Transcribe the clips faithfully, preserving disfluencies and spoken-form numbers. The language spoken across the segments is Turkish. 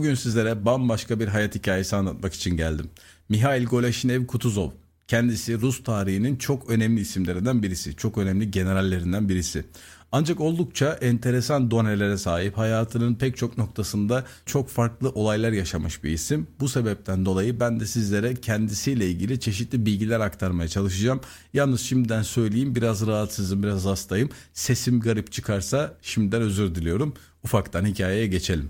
Bugün sizlere bambaşka bir hayat hikayesi anlatmak için geldim. Mihail Goleshinev-Kutuzov. Kendisi Rus tarihinin çok önemli isimlerinden birisi, çok önemli generallerinden birisi. Ancak oldukça enteresan donelere sahip, hayatının pek çok noktasında çok farklı olaylar yaşamış bir isim. Bu sebepten dolayı ben de sizlere kendisiyle ilgili çeşitli bilgiler aktarmaya çalışacağım. Yalnız şimdiden söyleyeyim, biraz rahatsızım, biraz hastayım. Sesim garip çıkarsa şimdiden özür diliyorum. Ufaktan hikayeye geçelim.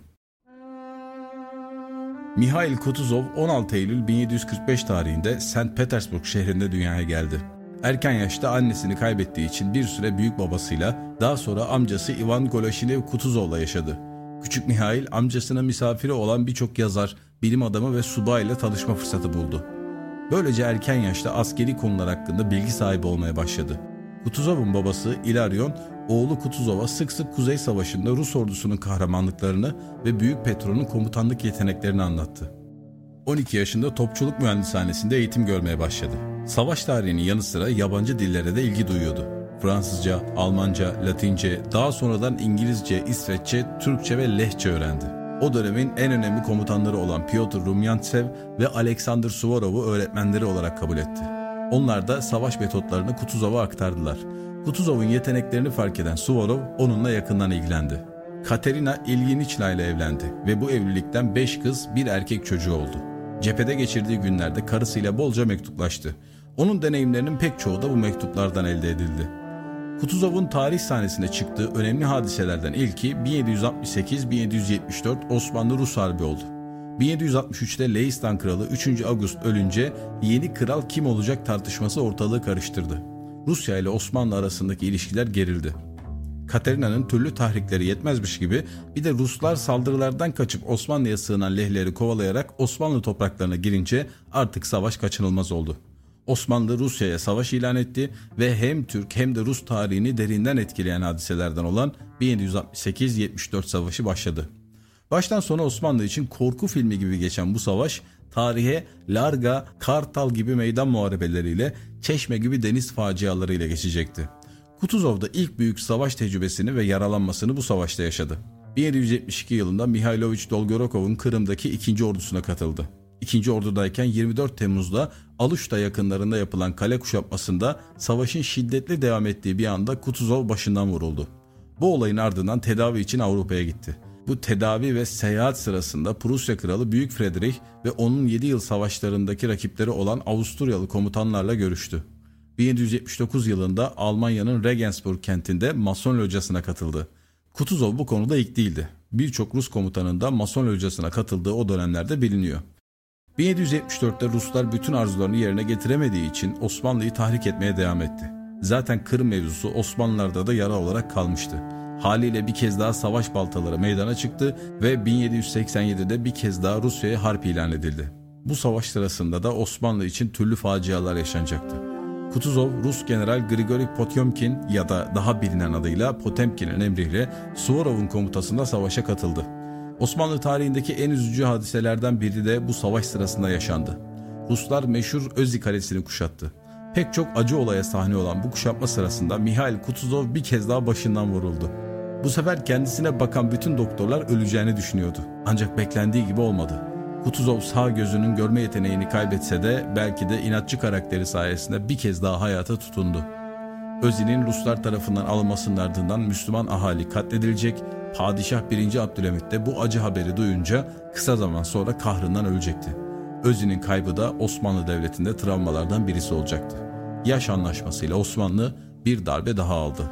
Mihail Kutuzov on altı Eylül bin yedi yüz kırk beş tarihinde Sankt Petersburg şehrinde dünyaya geldi. Erken yaşta annesini kaybettiği için bir süre büyük babasıyla, daha sonra amcası Ivan Goleshinev-Kutuzov'la yaşadı. Küçük Mihail amcasına misafiri olan birçok yazar, bilim adamı ve subay ile tanışma fırsatı buldu. Böylece erken yaşta askeri konular hakkında bilgi sahibi olmaya başladı. Kutuzov'un babası İlaryon, oğlu Kutuzov'a sık sık Kuzey Savaşı'nda Rus ordusunun kahramanlıklarını ve Büyük Petro'nun komutanlık yeteneklerini anlattı. on iki yaşında topçuluk mühendishanesinde eğitim görmeye başladı. Savaş tarihinin yanı sıra yabancı dillere de ilgi duyuyordu. Fransızca, Almanca, Latince, daha sonradan İngilizce, İsveççe, Türkçe ve Lehçe öğrendi. O dönemin en önemli komutanları olan Pyotr Rumyantsev ve Alexander Suvorov'u öğretmenleri olarak kabul etti. Onlar da savaş metotlarını Kutuzov'a aktardılar. Kutuzov'un yeteneklerini fark eden Suvorov onunla yakından ilgilendi. Katerina Ilyinichna ile evlendi ve bu evlilikten beş kız bir erkek çocuğu oldu. Cephede geçirdiği günlerde karısıyla bolca mektuplaştı. Onun deneyimlerinin pek çoğu da bu mektuplardan elde edildi. Kutuzov'un tarih sahnesine çıktığı önemli hadiselerden ilki bin yedi yüz altmış sekiz bin yedi yüz yetmiş dört Osmanlı-Rus Harbi oldu. bin yedi yüz altmış üçte Lehistan Kralı üçüncü August ölünce yeni kral kim olacak tartışması ortalığı karıştırdı. Rusya ile Osmanlı arasındaki ilişkiler gerildi. Katerina'nın türlü tahrikleri yetmezmiş gibi bir de Ruslar saldırılardan kaçıp Osmanlı'ya sığınan lehleri kovalayarak Osmanlı topraklarına girince artık savaş kaçınılmaz oldu. Osmanlı Rusya'ya savaş ilan etti ve hem Türk hem de Rus tarihini derinden etkileyen hadiselerden olan bin yedi yüz altmış sekiz yetmiş dört savaşı başladı. Baştan sona Osmanlı için korku filmi gibi geçen bu savaş tarihe Larga, Kartal gibi meydan muharebeleriyle, Çeşme gibi deniz facialarıyla geçecekti. Kutuzov da ilk büyük savaş tecrübesini ve yaralanmasını bu savaşta yaşadı. bin yedi yüz yetmiş iki yılında Mihailovich Dolgorukov'un Kırım'daki ikinci ordusuna katıldı. İkinci ordudayken yirmi dört Temmuz'da Aluşta yakınlarında yapılan kale kuşatmasında savaşın şiddetli devam ettiği bir anda Kutuzov başından vuruldu. Bu olayın ardından tedavi için Avrupa'ya gitti. Bu tedavi ve seyahat sırasında Prusya Kralı Büyük Friedrich ve onun yedi yıl savaşlarındaki rakipleri olan Avusturyalı komutanlarla görüştü. bin yedi yüz yetmiş dokuz yılında Almanya'nın Regensburg kentinde Mason locasına katıldı. Kutuzov bu konuda ilk değildi. Birçok Rus komutanın da Mason locasına katıldığı o dönemlerde biliniyor. bin yedi yüz yetmiş dörtte Ruslar bütün arzularını yerine getiremediği için Osmanlı'yı tahrik etmeye devam etti. Zaten Kırım mevzusu Osmanlılarda da yara olarak kalmıştı. Haliyle bir kez daha savaş baltaları meydana çıktı ve bin yedi yüz seksen yedide bir kez daha Rusya'ya harp ilan edildi. Bu savaş sırasında da Osmanlı için türlü facialar yaşanacaktı. Kutuzov, Rus General Grigori Potyomkin ya da daha bilinen adıyla Potemkin'in emriyle Suvorov'un komutasında savaşa katıldı. Osmanlı tarihindeki en üzücü hadiselerden biri de bu savaş sırasında yaşandı. Ruslar meşhur Özzi Kalesi'ni kuşattı. Pek çok acı olaya sahne olan bu kuşatma sırasında Mihail Kutuzov bir kez daha başından vuruldu. Bu sefer kendisine bakan bütün doktorlar öleceğini düşünüyordu. Ancak beklendiği gibi olmadı. Kutuzov sağ gözünün görme yeteneğini kaybetse de belki de inatçı karakteri sayesinde bir kez daha hayata tutundu. Özzi'nin Ruslar tarafından alınmasının ardından Müslüman ahali katledilecek, Padişah birinci Abdülhamit de bu acı haberi duyunca kısa zaman sonra kahrından ölecekti. Özzi'nin kaybı da Osmanlı Devleti'nde travmalardan birisi olacaktı. Yaş anlaşmasıyla Osmanlı bir darbe daha aldı.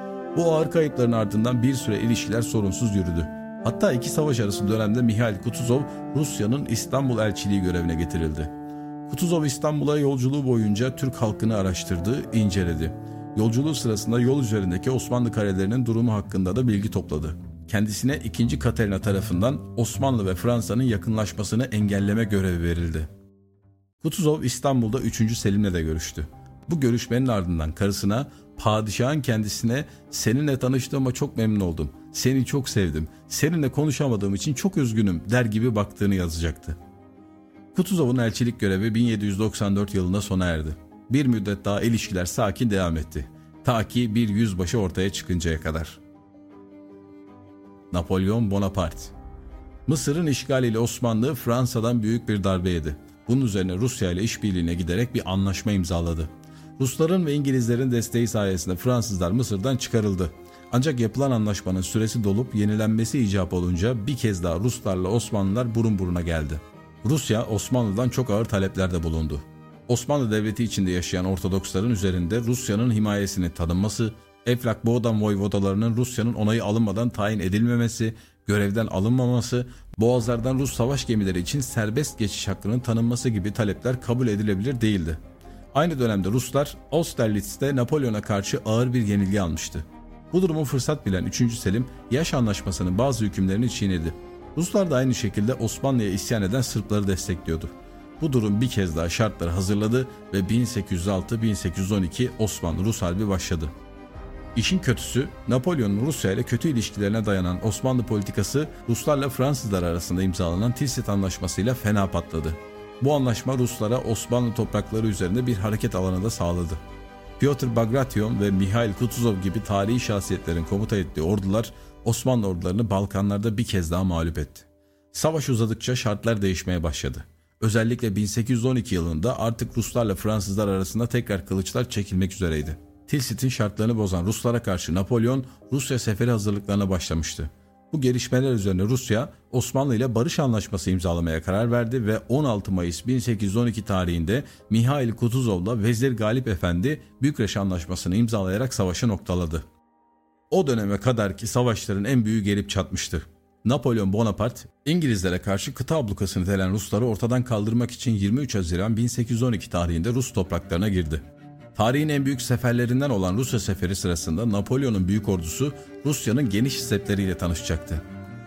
Bu ağır kayıpların ardından bir süre ilişkiler sorunsuz yürüdü. Hatta iki savaş arası dönemde Mihail Kutuzov Rusya'nın İstanbul elçiliği görevine getirildi. Kutuzov İstanbul'a yolculuğu boyunca Türk halkını araştırdı, inceledi. Yolculuğu sırasında yol üzerindeki Osmanlı kalelerinin durumu hakkında da bilgi topladı. Kendisine ikinci Katerina tarafından Osmanlı ve Fransa'nın yakınlaşmasını engelleme görevi verildi. Kutuzov İstanbul'da üçüncü Selim'le de görüştü. Bu görüşmenin ardından karısına, padişahın kendisine "Seninle tanıştığıma çok memnun oldum, seni çok sevdim, seninle konuşamadığım için çok üzgünüm" der gibi baktığını yazacaktı. Kutuzov'un elçilik görevi bin yedi yüz doksan dört yılında sona erdi. Bir müddet daha ilişkiler sakin devam etti. Ta ki bir yüzbaşı ortaya çıkıncaya kadar. Napolyon Bonaparte. Mısır'ın işgaliyle Osmanlı Fransa'dan büyük bir darbe yedi. Bunun üzerine Rusya ile işbirliğine giderek bir anlaşma imzaladı. Rusların ve İngilizlerin desteği sayesinde Fransızlar Mısır'dan çıkarıldı. Ancak yapılan anlaşmanın süresi dolup yenilenmesi icap olunca bir kez daha Ruslarla Osmanlılar burun buruna geldi. Rusya Osmanlı'dan çok ağır taleplerde bulundu. Osmanlı Devleti içinde yaşayan Ortodoksların üzerinde Rusya'nın himayesini tanınması, Eflak Boğdan voyvodalarının Rusya'nın onayı alınmadan tayin edilmemesi, görevden alınmaması, boğazlardan Rus savaş gemileri için serbest geçiş hakkının tanınması gibi talepler kabul edilebilir değildi. Aynı dönemde Ruslar Austerlitz'te Napolyon'a karşı ağır bir yenilgi almıştı. Bu durumu fırsat bilen üçüncü Selim, Yaş Anlaşması'nın bazı hükümlerini çiğnedi. Ruslar da aynı şekilde Osmanlı'ya isyan eden Sırpları destekliyordu. Bu durum bir kez daha şartları hazırladı ve bin sekiz yüz altı bin sekiz yüz on iki Osmanlı-Rus Harbi başladı. İşin kötüsü, Napolyon'un Rusya ile kötü ilişkilerine dayanan Osmanlı politikası Ruslarla Fransızlar arasında imzalanan Tilsit Anlaşması'yla fena patladı. Bu anlaşma Ruslara Osmanlı toprakları üzerinde bir hareket alanı da sağladı. Pyotr Bagration ve Mihail Kutuzov gibi tarihi şahsiyetlerin komuta ettiği ordular Osmanlı ordularını Balkanlarda bir kez daha mağlup etti. Savaş uzadıkça şartlar değişmeye başladı. Özellikle bin sekiz yüz on iki yılında artık Ruslarla Fransızlar arasında tekrar kılıçlar çekilmek üzereydi. Tilsit'in şartlarını bozan Ruslara karşı Napolyon Rusya seferi hazırlıklarına başlamıştı. Bu gelişmeler üzerine Rusya Osmanlı ile barış anlaşması imzalamaya karar verdi ve on altı Mayıs bin sekiz yüz on iki tarihinde Mihail Kutuzov'la Vezir Galip Efendi Bükreş Anlaşması'nı imzalayarak savaşı noktaladı. O döneme kadarki savaşların en büyüğü gelip çatmıştı. Napolyon Bonaparte, İngilizlere karşı kıta ablukasını delen Rusları ortadan kaldırmak için yirmi üç Haziran bin sekiz yüz on iki tarihinde Rus topraklarına girdi. Tarihin en büyük seferlerinden olan Rusya seferi sırasında Napolyon'un büyük ordusu Rusya'nın geniş stepleriyle tanışacaktı.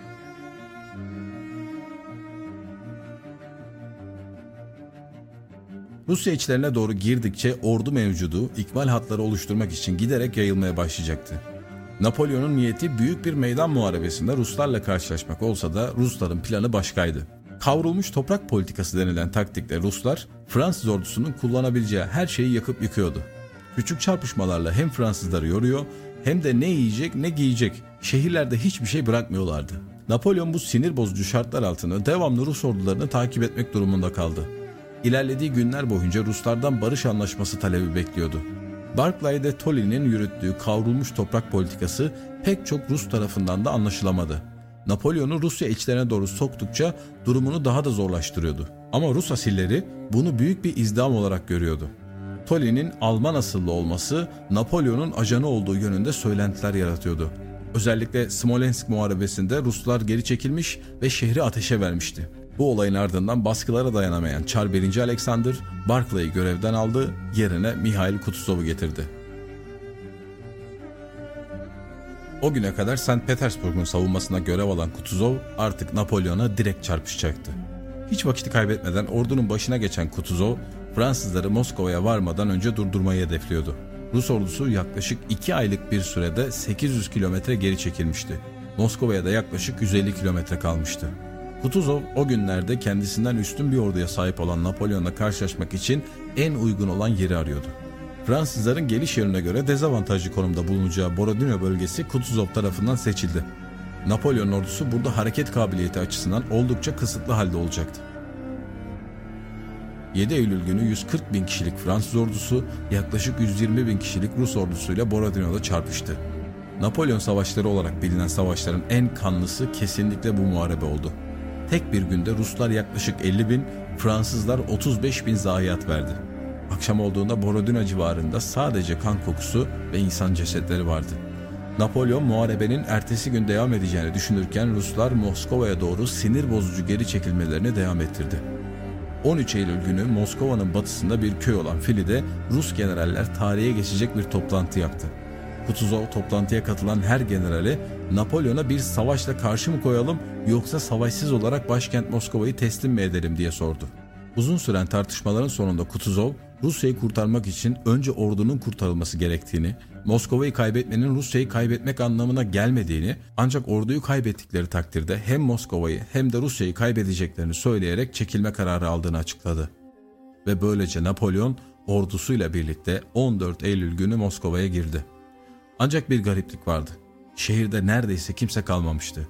Rusya içlerine doğru girdikçe ordu mevcudu ikmal hatları oluşturmak için giderek yayılmaya başlayacaktı. Napolyon'un niyeti büyük bir meydan muharebesinde Ruslarla karşılaşmak olsa da Rusların planı başkaydı. Kavrulmuş toprak politikası denilen taktikle Ruslar Fransız ordusunun kullanabileceği her şeyi yakıp yıkıyordu. Küçük çarpışmalarla hem Fransızları yoruyor hem de ne yiyecek ne giyecek şehirlerde hiçbir şey bırakmıyorlardı. Napolyon bu sinir bozucu şartlar altında devamlı Rus ordularını takip etmek durumunda kaldı. İlerlediği günler boyunca Ruslardan barış anlaşması talebi bekliyordu. Barclay de Tolly'nin yürüttüğü kavrulmuş toprak politikası pek çok Rus tarafından da anlaşılamadı. Napolyon'u Rusya içlerine doğru soktukça durumunu daha da zorlaştırıyordu. Ama Rus asilleri bunu büyük bir izdiham olarak görüyordu. Tolly'nin Alman asıllı olması Napolyon'un ajanı olduğu yönünde söylentiler yaratıyordu. Özellikle Smolensk muharebesinde Ruslar geri çekilmiş ve şehri ateşe vermişti. Bu olayın ardından baskılara dayanamayan Çar birinci Alexander, Barclay'ı görevden aldı, yerine Mihail Kutuzov'u getirdi. O güne kadar Sankt Petersburg'un savunmasına görev alan Kutuzov artık Napolyon'a direkt çarpışacaktı. Hiç vakit kaybetmeden ordunun başına geçen Kutuzov, Fransızları Moskova'ya varmadan önce durdurmayı hedefliyordu. Rus ordusu yaklaşık iki aylık bir sürede sekiz yüz kilometre geri çekilmişti. Moskova'ya da yaklaşık yüz elli kilometre kalmıştı. Kutuzov o günlerde kendisinden üstün bir orduya sahip olan Napolyon'la karşılaşmak için en uygun olan yeri arıyordu. Fransızların geliş yerine göre dezavantajlı konumda bulunacağı Borodino bölgesi Kutuzov tarafından seçildi. Napolyon ordusu burada hareket kabiliyeti açısından oldukça kısıtlı halde olacaktı. yedi Eylül günü yüz kırk bin kişilik Fransız ordusu yaklaşık yüz yirmi bin kişilik Rus ordusuyla Borodino'da çarpıştı. Napolyon savaşları olarak bilinen savaşların en kanlısı kesinlikle bu muharebe oldu. Tek bir günde Ruslar yaklaşık elli bin, Fransızlar otuz beş bin zayiat verdi. Akşam olduğunda Borodino civarında sadece kan kokusu ve insan cesetleri vardı. Napolyon muharebenin ertesi gün devam edeceğini düşünürken Ruslar Moskova'ya doğru sinir bozucu geri çekilmelerini devam ettirdi. on üç Eylül günü Moskova'nın batısında bir köy olan Fili'de Rus generaller tarihe geçecek bir toplantı yaptı. Kutuzov toplantıya katılan her generale Napolyon'a bir savaşla karşı mı koyalım yoksa savaşsız olarak başkent Moskova'yı teslim mi edelim diye sordu. Uzun süren tartışmaların sonunda Kutuzov, Rusya'yı kurtarmak için önce ordunun kurtarılması gerektiğini, Moskova'yı kaybetmenin Rusya'yı kaybetmek anlamına gelmediğini, ancak orduyu kaybettikleri takdirde hem Moskova'yı hem de Rusya'yı kaybedeceklerini söyleyerek çekilme kararı aldığını açıkladı. Ve böylece Napolyon ordusuyla birlikte on dört Eylül günü Moskova'ya girdi. Ancak bir gariplik vardı. Şehirde neredeyse kimse kalmamıştı.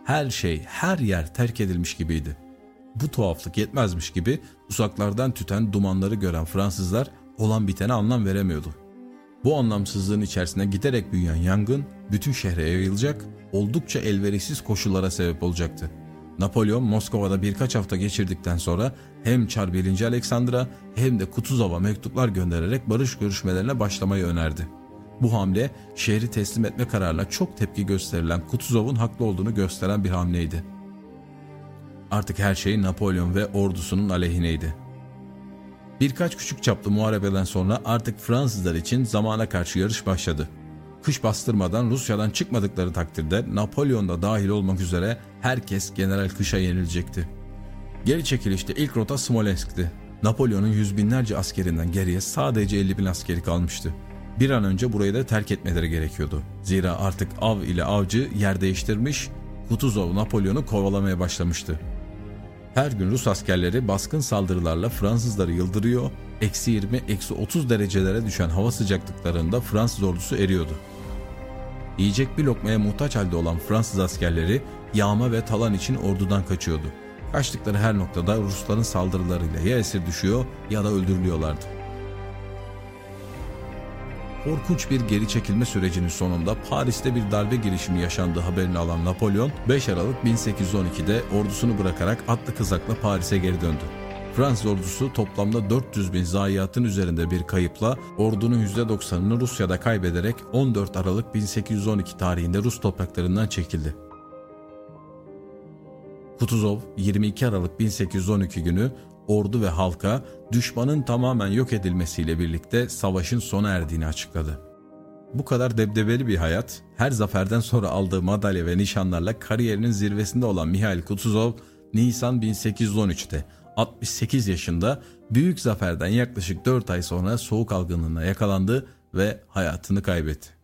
Her şey, her yer terk edilmiş gibiydi. Bu tuhaflık yetmezmiş gibi uzaklardan tüten dumanları gören Fransızlar olan bitene anlam veremiyordu. Bu anlamsızlığın içerisine giderek büyüyen yangın bütün şehre yayılacak, oldukça elverişsiz koşullara sebep olacaktı. Napolyon Moskova'da birkaç hafta geçirdikten sonra hem Çar birinci. Aleksandr'a hem de Kutuzov'a mektuplar göndererek barış görüşmelerine başlamayı önerdi. Bu hamle şehri teslim etme kararıyla çok tepki gösterilen Kutuzov'un haklı olduğunu gösteren bir hamleydi. Artık her şey Napolyon ve ordusunun aleyhineydi. Birkaç küçük çaplı muharebeden sonra artık Fransızlar için zamana karşı yarış başladı. Kış bastırmadan Rusya'dan çıkmadıkları takdirde Napolyon da dahil olmak üzere herkes General Kış'a yenilecekti. Geri çekilişte ilk rota Smolensk'ti. Napolyon'un yüz binlerce askerinden geriye sadece elli bin askeri kalmıştı. Bir an önce burayı da terk etmeleri gerekiyordu. Zira artık av ile avcı yer değiştirmiş, Kutuzov Napolyon'u kovalamaya başlamıştı. Her gün Rus askerleri baskın saldırılarla Fransızları yıldırıyor, eksi yirmi eksi otuz derecelere düşen hava sıcaklıklarında Fransız ordusu eriyordu. Yiyecek bir lokmaya muhtaç halde olan Fransız askerleri yağma ve talan için ordudan kaçıyordu. Kaçtıkları her noktada Rusların saldırılarıyla ya esir düşüyor ya da öldürülüyorlardı. Korkunç bir geri çekilme sürecinin sonunda Paris'te bir darbe girişimi yaşandığı haberini alan Napolyon, beş Aralık bin sekiz yüz on iki'de ordusunu bırakarak atlı kızakla Paris'e geri döndü. Fransız ordusu toplamda dört yüz bin zayiatın üzerinde bir kayıpla ordunun yüzde doksanını Rusya'da kaybederek on dört Aralık bin sekiz yüz on iki tarihinde Rus topraklarından çekildi. Kutuzov yirmi iki Aralık bin sekiz yüz on iki günü ordu ve halka düşmanın tamamen yok edilmesiyle birlikte savaşın sona erdiğini açıkladı. Bu kadar debdebeli bir hayat, her zaferden sonra aldığı madalya ve nişanlarla kariyerinin zirvesinde olan Mihail Kutuzov, Nisan bin sekiz yüz on üç'te altmış sekiz yaşında büyük zaferden yaklaşık dört ay sonra soğuk algınlığına yakalandı ve hayatını kaybetti.